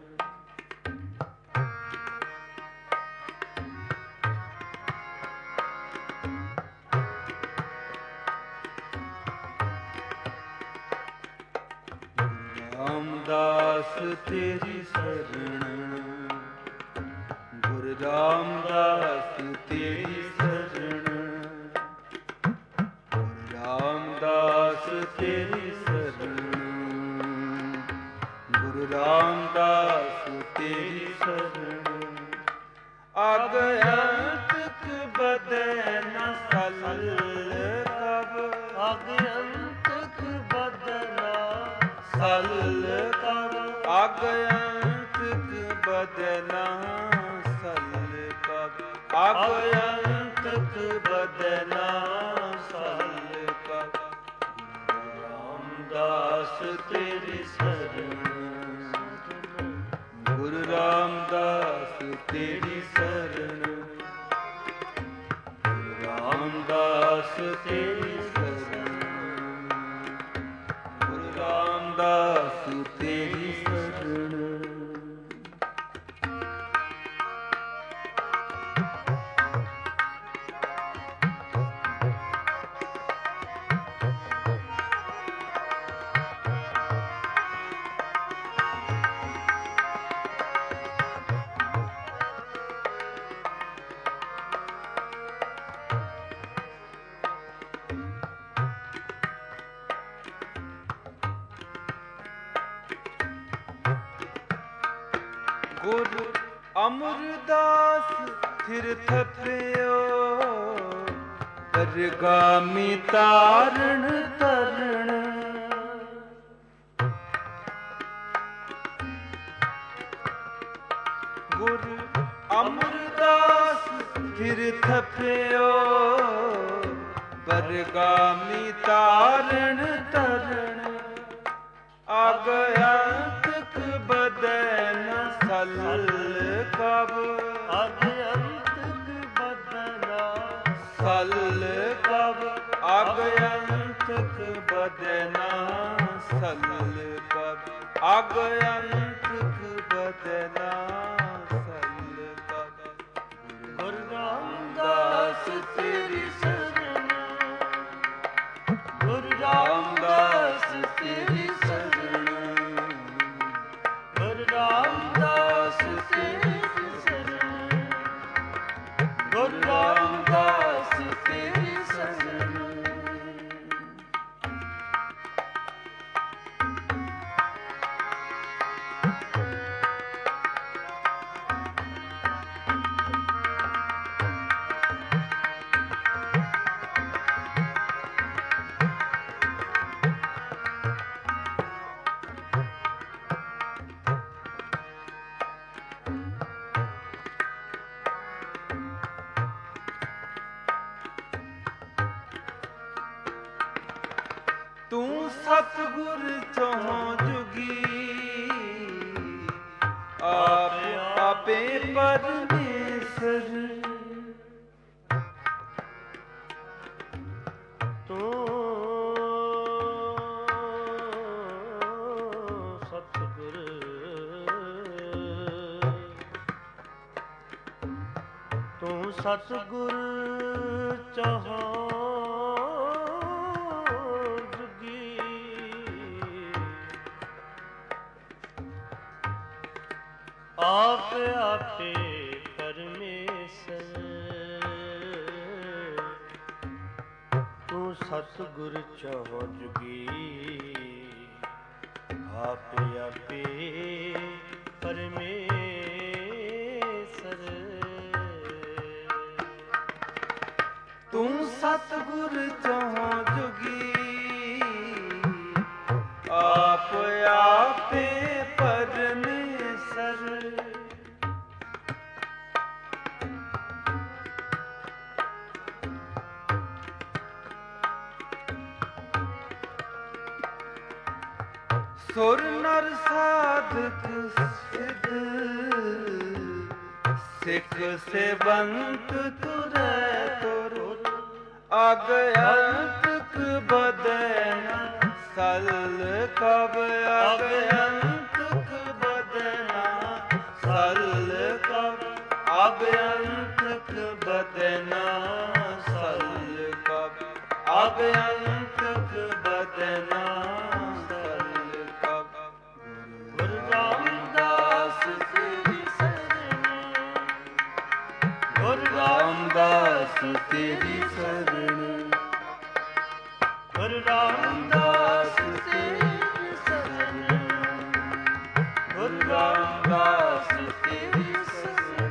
ਰਾਮਦਾਸ ਤੇਰੀ ਸਰਣ, ਗੁਰੂ ਰਾਮਦਾਸ ਤੇਰੀ ਸਰਣ, ਗੁਰੂ ਰਾਮਦਾਸ ਤੇਰੀ ਸਰਣ, ਗੁਰੂ ਰਾਮਦਾਸ ਤੇਰੀ ਸਰਣ। ਅਗ ਅੰਤਕ ਬਦੈ ਨ ਸਲ ਕਬ, ਅਗ ਅੰਤਕ ਬਦੈ ਨ ਸਲ ਕਬ, ਆਗਯੰਤਕ ਬਦਨਾ ਸਲ ਕਬ, ਆਗਯੰਤਕ ਬਦਨਾ ਸਲ ਕਬ। ਰਾਮਦਾਸ ਤੇਰੀ ਸ਼ਰਨ, ਗੁਰੂ ਰਾਮਦਾਸ ਤੇਰੀ ਸ਼ਰਨ, ਗੁਰੂ ਰਾਮਦਾਸ ਤੇਰੀ ਸ਼ਰਨ, ਗੁਰੂ ਰਾਮਦਾਸ ਤੇਰੀ ਸ਼ਰਨ। ਗੁਰ ਅਮਰਦਾਸ ਥਿਰ ਥਪਿਓ, ਪਰਗਾਮੀ ਤਾਰਨ ਤਰਨ। ਗੁਰ ਅਮਰਦਾਸ ਥਿਰ ਥਪਿਓ, ਪਰਗਾਮੀ ਤਾਰਨ ਤਰਨ। ਆਗਯੰਤਕ ਬਦਨ ਸਲ ਕਬ, ਆਗਯੰਤਕ ਬਦਨਾ ਸਲ ਕਬ, ਆਗਯੰਤਕ ਬਦਨਾ ਸਲ ਕਬ, ਆਗਯੰਤਕ ਬਦਨਾ ਸਲ ਕਬ। ਗੁਰੂ ਰਾਮਦਾਸ ਤੇਰੀ ਸ਼ਰਨ, ਗੁਰੂ ਰਾਮਦਾਸ ਤੇਰੀ ਸ਼ਰਨ, ਗੁਰੂ ਰਾਮਦਾਸ ਤੇਰੀ ਸ਼ਰਨ, ਗੁਰੂ ਰਾਮਦਾਸ ਤੇਰੀ ਸ਼ਰਨ। ਤੂੰ ਸਤਿਗੁਰ ਚੋਂ ਜੁਗੀ, ਆਪ ਆਪੇ ਪਰਮੇਸ਼ਰ। ਤੂੰ ਸਤਿਗੁਰ, ਤੂੰ ਸਤਿਗੁਰ ਚਾਹਾਂ ਆਪ ਆਪੇ ਪਰਮੇਸ਼ਰ। ਤੂੰ ਸਤਿਗੁਰ ਚਹੁ ਜੁਗੀ, ਆਪ ਆਪੇ ਪਰਮੇਸ਼ਰ। ਤੂੰ ਸਤਿਗੁਰ ਚੋਂ ਜੁਗੀ, ਆਪ ਆਪੇ ਪਰਮੇਸ਼ਰ। ਸੁਰ ਨਰ ਸਾਧਕ ਸਿਧ, ਸਿੱਖ ਸੇਵੰਤ ਤੁਰੈ ਤੁਰ। ਆਗਯੰਤਕ ਬਦਨਾ ਸਲ ਕਬ, ਆਗਯੰਤਕ ਬਦਨਾ ਸਲ ਕਬ, ਆਗਯੰਤਕ ਬਦਨਾ ਸਲ ਕਬ, ਆਗਯੰਤਕ ਬਦਨਾ ਸਲ ਕਬ। ਗੁਰੂ ਰਾਮਦਾਸ ਤੇਰੀ ਸ਼ਰਨ, ਗੁਰੂ ਰਾਮਦਾਸ ਤੇਰੀ ਸ਼ਰਨ, ਗੁਰੂ ਰਾਮਦਾਸ ਤੇਰੀ ਸ਼ਰਨ, ਗੁਰੂ ਰਾਮਦਾਸ ਤੇਰੀ ਸ਼ਰਨ।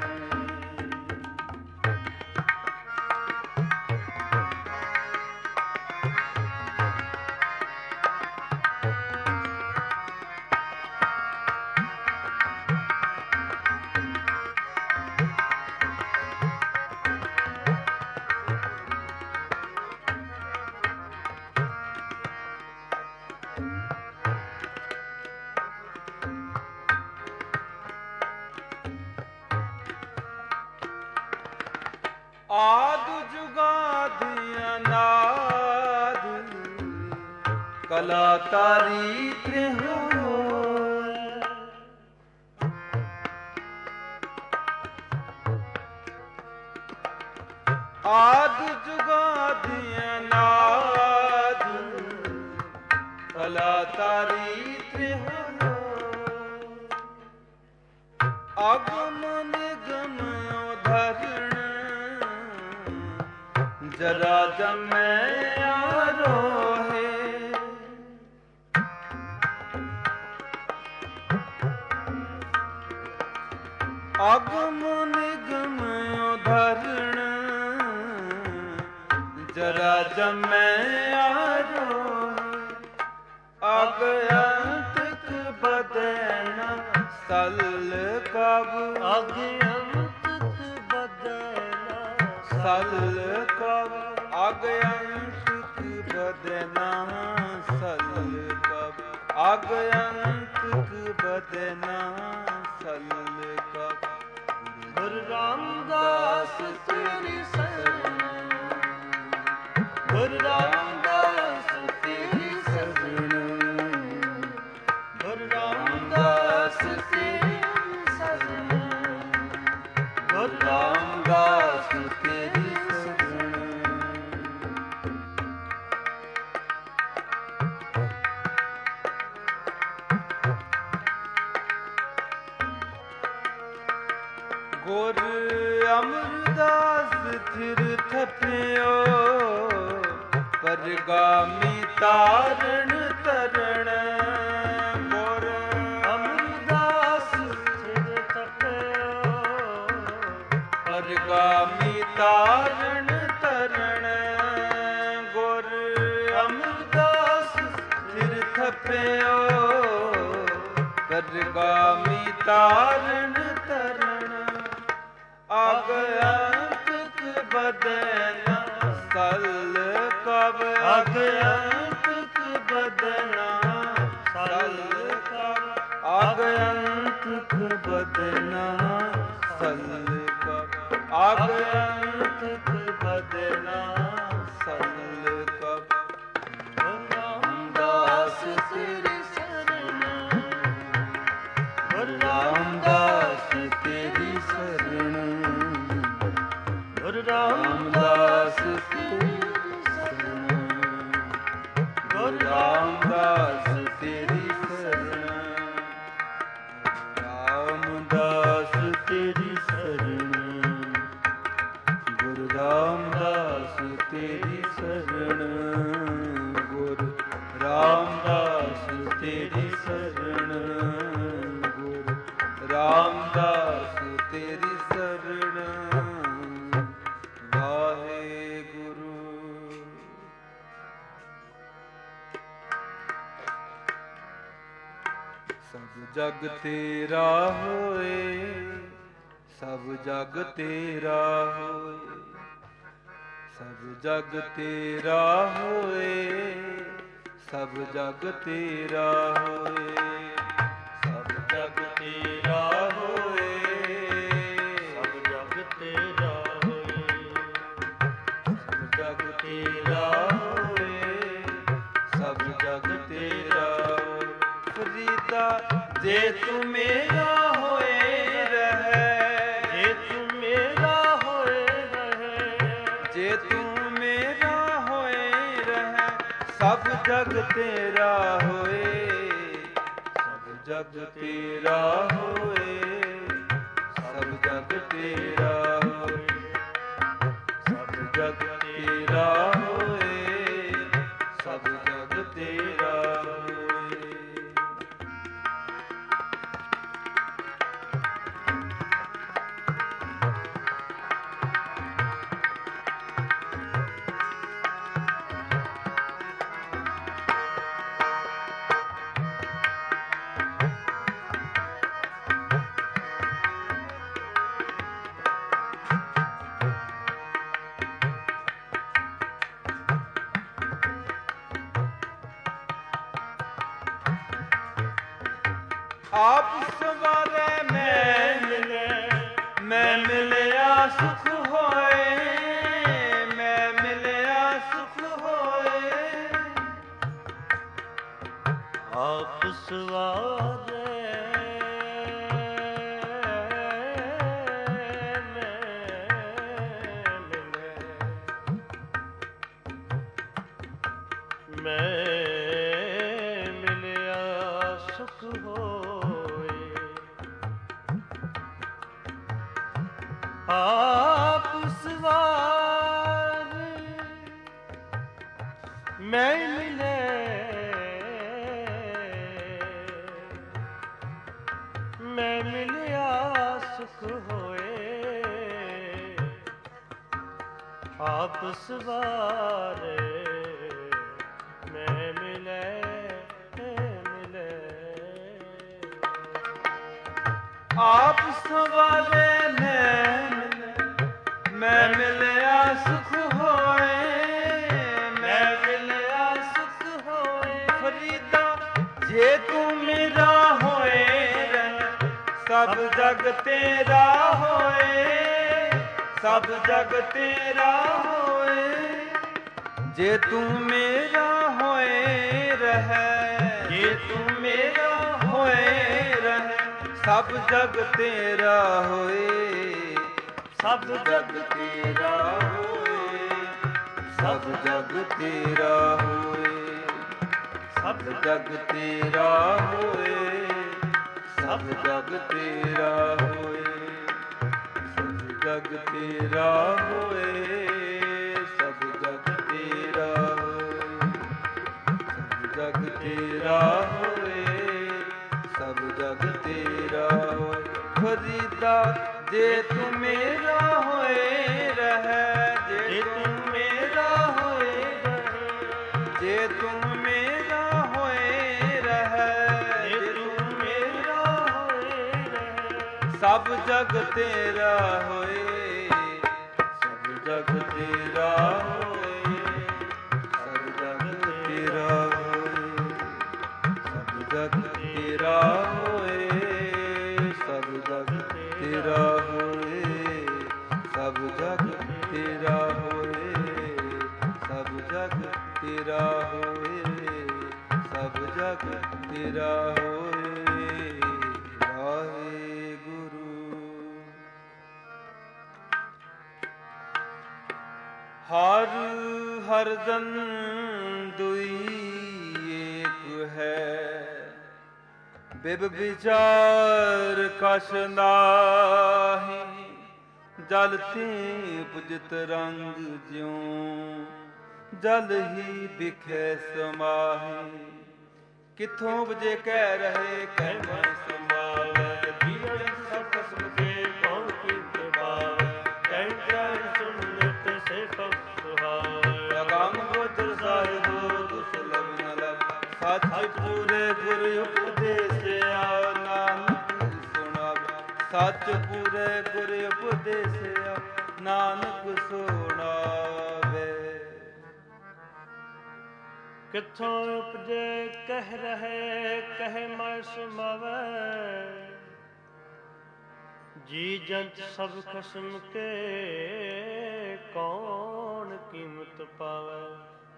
ਕਲਾ ਤਾਰੀ ਤ੍ਰਿਹੋਏ। ਆਦ ਜੁਗਾਦਿ ਅਨਾਦ ਕਲਾ ਤਾਰੀ ਤ੍ਰਿਹੋਏ। ਅਗਮ ਨਿਗਮ ਉਧਰਣ ਜਰਾ ਜਮੈ ਆਰੋਹੇ। ਅਗਮ ਨਿਗਮ ਉਧਰਣ ਜਰਾ ਜਮੈ ਆਰੋਹੇ। ਅਗ ਅੰਤਕ ਬਦਨ ਸਲ ਕਬ। ਅਗ ਅੰਤਕ ਬਦਨ ਸਲ ਕਬ। ਅਗ ਅੰਤਕ ਬਦਨਾ ਸਲ ਕਬ। ਅਗ ਅੰਤਕ ਬਦਨਾ ਸਲ ਕਬ। ਗੁਰੂ ਰਾਮਦਾਸ ਤੇਰੀ ਸ਼ਰਨ। ਗੁਰੂ ਰਾਮਦਾਸ ਤੇਰੀ ਸ਼ਰਨ। ਗੁਰੂ ਰਾਮਦਾਸ ਤੇਰੀ ਸ਼ਰਨ। ਗੁਰੂ ਰਾਮਦਾਸ ਤੇਰੀ ਸ਼ਰਨ। ਗੁਰ ਅਮਰਦਾਸ ਥਿਰ ਥਪਿਓ ਪਰਗਾਮੀ ਤਾਰਨ ਤਰਣ। ਗੁਰ ਅਮਰਦਾਸ ਥਿਰ ਥਪਿਓ ਪਰਗਾਮੀ ਤਾਰਨ ਤਰਣ। ਗੁਰ ਅਮਰਦਾਸ ਥਿਰ ਥਪਿਓ ਪਰਗਾਮੀ ਤਾਰਨ ਤਰਣ। ਅਗ ਅੰਤਕ ਬਦਨ ਸਲ ਕਬ। ਅਗ ਅੰਤਕ ਬਦਨਾ ਸਲ ਕਬ। ਅਗ ਅੰਤਕ ਬਦਨਾ ਸਲ ਕਬ। ਅਗ ਅੰਤਕ ਬਦਨਾ ਸਲ ਕਬ। ਰਾਮਦਾਸ ਤੇਰੀ ਸ਼ਰਨ। ਗੁਰੂ ਰਾਮਦਾਸ ਤੇਰੀ ਸ਼ਰਨ। ਗੁਰੂ ਰਾਮਦਾਸ ਤੇਰੀ ਸ਼ਰਨ। ਗੁਰੂ ਰਾਮਦਾਸ ਤੇਰੀ ਸ਼ਰਨ। ਰਾਮਦਾਸ ਤੇਰੀ ਸ਼ਰਨ। ਗੁਰੂ ਰਾਮਦਾਸ ਤੇਰੀ ਸ਼ਰਨ। ਗੁਰੂ ਰਾਮਦਾਸ ਤੇਰੀ ਸ਼ਰਨ। ਗੁਰੂ ਰਾਮਦਾਸ ਤੇਰੀ ਸ਼ਰਨ। ਵਾਹਿਗੁਰੂ। ਸਭ ਜਗ ਤੇਰਾ ਹੋਏ। ਸਭ ਜਗ ਤੇਰਾ ਹੋਏ। ਸਭ ਜਗ ਤੇਰਾ ਹੋਏ। ਸਭ ਜਗ ਤੇਰਾ ਹੋਏ। ਸਭ ਜਗ ਤੇਰਾ ਹੋਏ। ਸਭ ਜਗ ਤੇਰਾ ਹੋਏ। ਸਭ ਜਗ ਤੇਰਾ ਹੋਏ। ਸਭ ਜਗ ਤੇਰਾ ਹੋਏ। ਫਰੀਦਾ ਜੇ ਤੂੰ ਮੇਰਾ ਹੋਏ ਰਹਿ। ਜੇ ਤੂੰ ਮੇਰਾ ਹੋਏ ਰਹੇ। ਜੇ ਤੂੰ ਮੇਰਾ ਹੋਏ ਰਹਿ। ਸਭ ਜਗ ਤੇਰਾ ਹੋਏ। ਸਭ ਜਗ ਤੇਰਾ ਹੋਏ। ਸਭ ਜਗ ਤੇਰਾ ਹੋਏ। ਸਭ ਜਗ ਤੇਰਾ ਹੋਏ। ਸਭ ਜਗ ਤੇਰਾ ਹੋਏ। ਆਪ ਸਵਾਰੇ ਮੈਂ ਮਿਲੇ। ਮੈਂ ਮਿਲਿਆ ਸੁਖ ਹੋਏ। ਮੈਂ ਮਿਲਿਆ ਸੁਖ ਹੋਏ। ਆਪ ਸਵਾਰੇ ਮੈਂ ਮਿਲਿਆ ਸੁਖ ਹੋਏ। ਆਪ ਸਵਾਰ ਮੈਂ ਮਿਲੇ ਮੈਂ ਮਿਲਿਆ ਸੁਖ ਹੋਏ। ਆਪ ਸਵਾਰੇ ਮੈਂ ਮਿਲੇ ਮਿਲੇ। ਆਪ ਸਵਾਰੇ ਮੈਂ ਮਿਲੇ ਮੈਂ ਮਿਲਿਆ ਸੁਖ ਹੋਏ। ਮੈਂ ਮਿਲਿਆ ਸੁਖ ਹੋਏ। ਫਰੀਦਾ ਜੇ ਤੂੰ ਮੇਰਾ ਹੋਏ ਰਹਿ ਸਭ ਜਗ ਤੇਰਾ ਹੋਏ। ਸਭ ਜਗ ਤੇਰਾ ਹੋਏ। ਜੇ ਤੂੰ ਮੇਰਾ ਹੋਏ ਰਹਿ ਜੇ ਤੂੰ ਮੇਰਾ ਹੋਏ ਰਹਿ ਸਭ ਜਗ ਤੇਰਾ ਹੋਏ। ਸਭ ਜਗ ਤੇਰਾ ਹੋਏ। ਸਭ ਜਗ ਤੇਰਾ ਹੋਏ। ਸਭ ਜਗ ਤੇਰਾ ਹੋਏ। ਸਭ ਜਗ ਤੇਰਾ ਹੋਏ। ਸਭ ਜਗ ਤੇਰਾ ਹੋਏ। ਸਭ ਜਗ ਤੇਰਾ ਹੋਏ। ਸਭ ਜਗ ਤੇਰਾ ਹੋਏ। ਸਭ ਜਗ ਤੇਰਾ ਹੋਏ। ਫਰੀਦਾ ਜੇ ਤੂੰ ਮੇਰਾ ਹੋਏ ਰਹਿ ਜੇ ਤੂੰ ਮੇਰਾ ਹੋਏ ਰਹਿ ਜੇ ਤੂੰ ਮੇਰਾ ਹੋਏ ਰਹਿ ਜੇ ਤੂੰ ਮੇਰਾ ਹੋਏ ਰਹਿ ਸਭ ਜਗ ਤੇਰਾ ਹੋਏ। ਸਭ ਜਗ ਤੇਰਾ ਹੋਏ। ਸਭ ਜਗ ਤੇਰਾ ਹੋਏ। ਸਭ ਜਗ ਤੇਰਾ ਹੋਏ। ਸਭ ਜਗ ਤੇਰਾ ਹੋਏ। ਸਭ ਜਗ ਤੇਰਾ ਹੋਏ। ਸਭ ਜਗ ਤੇਰਾ ਹੋਏ। ਸਭ ਜਗ ਤੇਰਾ ਹੋਏ। ਵਾਹਿਗੁਰੂ। ਹਰ ਹਰਦਨ ਦੁਈ ਏਕ ਹੈ। ਬਿਬ ਵਿਚਾਰ ਕਛ ਨਾਹੀ। ਜਲ ਤੇ ਪੁਜਤ ਰੰਗ ਜਿਉ ਜਲ ਹੀ ਬਿਖੈ ਸਮਾਹੀ। ਕਿੱਥੋਂ ਵਜੇ ਕਹਿ ਰਹੇ ਕਹਿ ਮੈਂ ਸਮਾਵੈ। ਜੀਵਨ ਸਭ ਕਸਮ ਕੇ ਕੌਣ ਕੀਤ ਪਾਵੈ। ਕਹਿ ਕਹਿ ਸੁਨਤ ਸੇ ਪਵ ਸੁਹਾਵੈ। ਅਗੰਮ ਗੋਚਰ ਸਾਹਿਬ ਦੁਸਲਭ ਨ ਲਭ। ਸੱਚ ਪੂਰੇ ਗੁਰ ਉਪਦੇਸਿਆ ਨਾਨਕ ਸੁਣਾਵੈ। ਸੱਚ ਪੂਰੇ ਗੁਰ ਉਪਦੇਸਿਆ ਨਾਨਕ ਸੁਣਾਵੈ। ਕਿੱਥੋਂ ਉਪਜੇ ਕਹਿ ਰਹੇ ਕਹਿ ਮੈਂ ਸੁਣਾਵੈ। ਜੀ ਜੰਤ ਸਭ ਖਸਮ ਕੇ ਕੌਣ ਕੀਮਤ ਪਾਵੈ।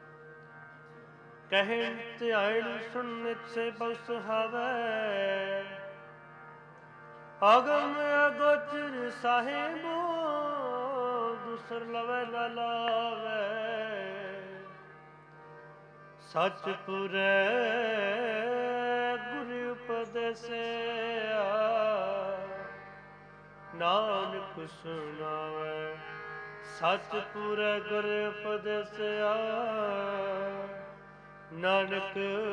ਕਹਿ ਧਿਆਨ ਸੁਨਿਤ ਸੇ ਬਲ ਸੁਹਾਵੈ। ਅਗਮ ਅਗੋਚਰ ਸਾਹਿਬੋ ਦੁਸਰ ਲਵੈ ਨ ਲਾਵੈ। ਸਚ ਪੁਰੈ ਗੁਰ ਉਪਦੇਸਿਆ ਨਾਨਕ ਸੁਣਾਵੈ। ਸਚ ਪੁਰੈ ਗੁਰ ਉਪਦੇਸਿਆ ਨਾਨਕ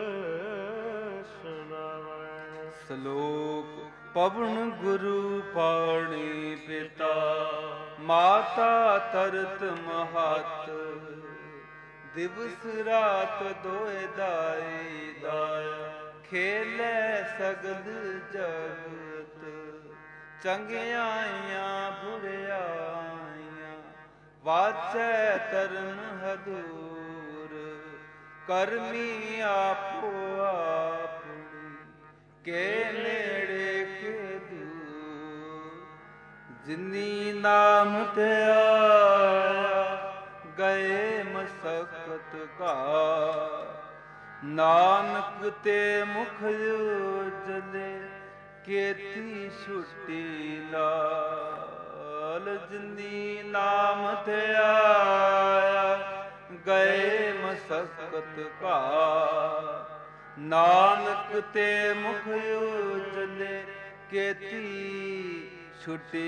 ਸੁਣਾਵੈ। ਸ਼ਲੋਕ ਪਵਨ ਗੁਰੂ ਪਾਣੀ ਪਿਤਾ ਮਾਤਾ ਤਰਤ ਮਹਤ। ਦਿਵਸ ਰਾਤ ਦੋਇ ਦਾਈ ਦਾਇਆ ਖੇਲੇ ਸਗਲ ਜਗਤ। ਚੰਗਿਆਈਆਂ ਬੁਰਿਆਈਆਂ ਵਾਚੈ ਤਰਨ ਹਦੂਰ। ਕਰਮੀ ਆਪੋ ਆਪਣੀ ਕੇ ਨੇੜੇ ਕੇ ਦੂਰ। ਜਿਨੀ ਨਾਮ ਤੇ ਆਇਆ ਗਏ ਮਸਕਤ ਘਾ। ਨਾਨਕ ਤੇ ਮੁਖ ਉਜਲੇ ਕੇਤੀ ਛੁੱਟੀ ਲਾਲ ਜਿਨੀ ਨਾਮ ਤੇ ਆਇਆ ਗਏ ਮਸਕਤ ਘਾ ਨਾਨਕ ਤੇ ਮੁਖ ਉਜਲੇ ਕੇਤੀ ਛੁੱਟੀ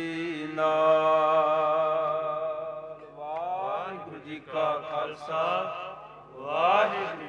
ਨਾਲ। ਵਾਹਿਗੁਰੂ ਜੀ ਕਾ ਖਾਲਸਾ ਵਾਹਿਗੁਰੂ